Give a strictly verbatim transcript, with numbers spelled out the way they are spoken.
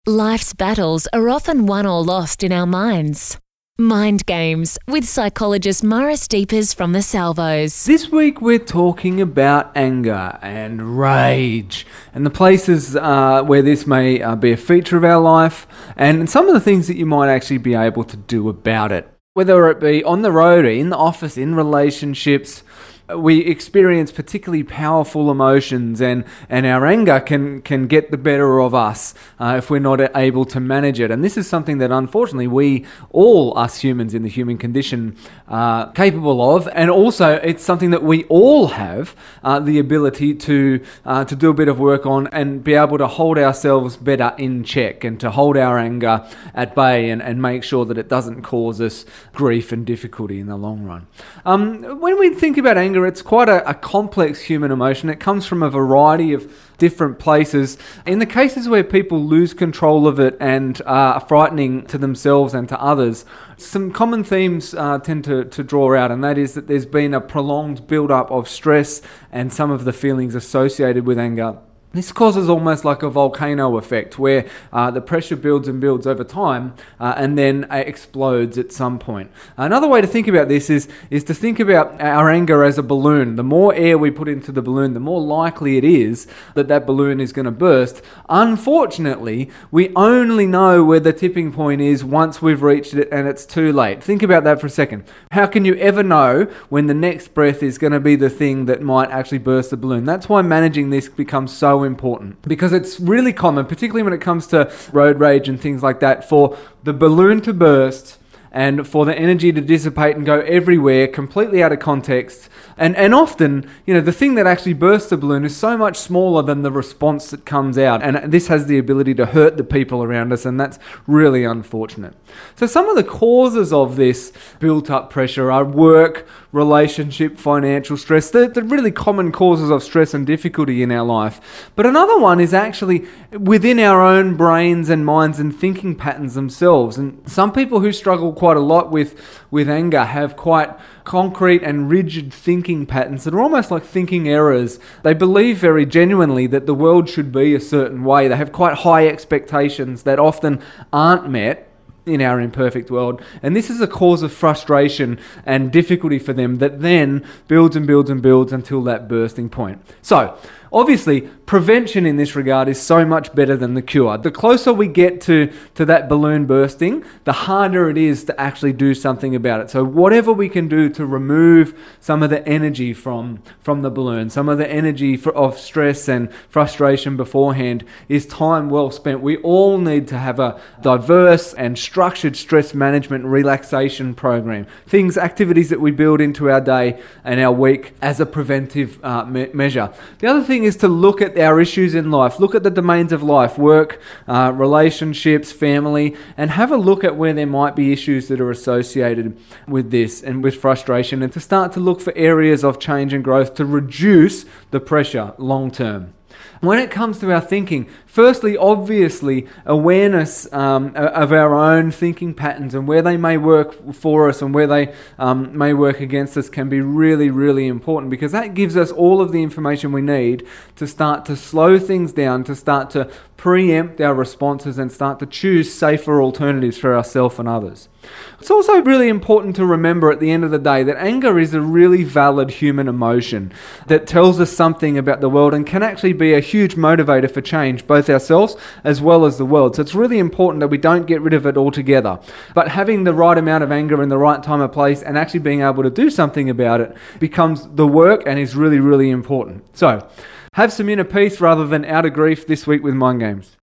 Life's battles are often won or lost in our minds. Mind Games with psychologist Maurice Deepers from the Salvos. This week we're talking about anger and rage and the places uh, where this may uh, be a feature of our life and some of the things that you might actually be able to do about it. Whether it be on the road or in the office, in relationships, we experience particularly powerful emotions, and, and our anger can, can get the better of us uh, if we're not able to manage it. And this is something that unfortunately we, all us humans in the human condition, are capable of. And also it's something that we all have uh, the ability to uh, to do a bit of work on and be able to hold ourselves better in check and to hold our anger at bay and, and make sure that it doesn't cause us grief and difficulty in the long run. Um, when we think about anger, it's quite a, a complex human emotion. It comes from a variety of different places. In the cases where people lose control of it and are frightening to themselves and to others, some common themes uh, tend to, to draw out, and that is that there's been a prolonged build-up of stress and some of the feelings associated with anger. This causes almost like a volcano effect where uh, the pressure builds and builds over time uh, and then uh, explodes at some point. Another way to think about this is, is to think about our anger as a balloon. The more air we put into the balloon, the more likely it is that that balloon is going to burst. Unfortunately, we only know where the tipping point is once we've reached it and it's too late. Think about that for a second. How can you ever know when the next breath is going to be the thing that might actually burst the balloon? That's why managing this becomes so important, because it's really common, particularly when it comes to road rage and things like that, for the balloon to burst and for the energy to dissipate and go everywhere, completely out of context. And and often, you know, the thing that actually bursts the balloon is so much smaller than the response that comes out. And this has the ability to hurt the people around us, and that's really unfortunate. So some of the causes of this built-up pressure are work, relationship, financial stress. They're the really common causes of stress and difficulty in our life. But another one is actually within our own brains and minds and thinking patterns themselves. And some people who struggle quite a lot with, with anger have quite concrete and rigid thinking patterns that are almost like thinking errors. They believe very genuinely that the world should be a certain way. They have quite high expectations that often aren't met in our imperfect world, and this is a cause of frustration and difficulty for them that then builds and builds and builds until that bursting point. So obviously, prevention in this regard is so much better than the cure. The closer we get to, to that balloon bursting, the harder it is to actually do something about it. So whatever we can do to remove some of the energy from, from the balloon, some of the energy for, of stress and frustration beforehand, is time well spent. We all need to have a diverse and structured stress management relaxation program. Things, activities that we build into our day and our week as a preventive uh, me- measure. The other thing is to look at our issues in life, look at the domains of life, work, uh, relationships, family, and have a look at where there might be issues that are associated with this and with frustration, and to start to look for areas of change and growth to reduce the pressure long term. When it comes to our thinking, firstly, obviously, awareness um, of our own thinking patterns and where they may work for us and where they um, may work against us can be really, really important, because that gives us all of the information we need to start to slow things down, to start to preempt our responses and start to choose safer alternatives for ourselves and others. It's also really important to remember at the end of the day that anger is a really valid human emotion that tells us something about the world and can actually be a huge motivator for change, both ourselves as well as the world. So it's really important that we don't get rid of it altogether. But having the right amount of anger in the right time and place and actually being able to do something about it becomes the work and is really, really important. So have some inner peace rather than outer grief this week with Mind Games.